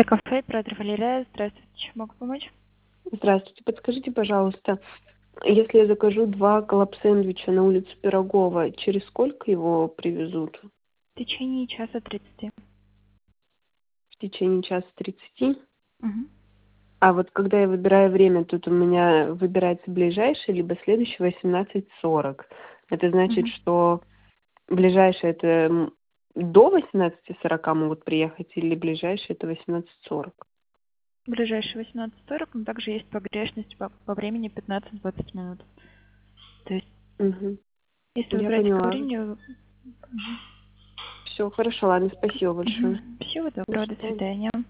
Кафе Петр Валерия. Здравствуйте, чем могу помочь? Здравствуйте, подскажите, пожалуйста, если я закажу 2 коллаб-сэндвича на улицу Пирогова, через сколько его привезут? В течение часа 30. В течение часа 30? Мгм. А вот когда я выбираю время, тут у меня выбирается ближайший, либо следующий 18:40. Это значит, Мгм. что ближайший это до 18:40 могут приехать или ближайший это 18:40? Ближайший 18:40, но также есть погрешность по времени 15-20 минут. То есть, Мгм. если Я выбираете по поняла. времени... Все, хорошо, ладно, спасибо большое. Всего До доброго, до свидания. свидания.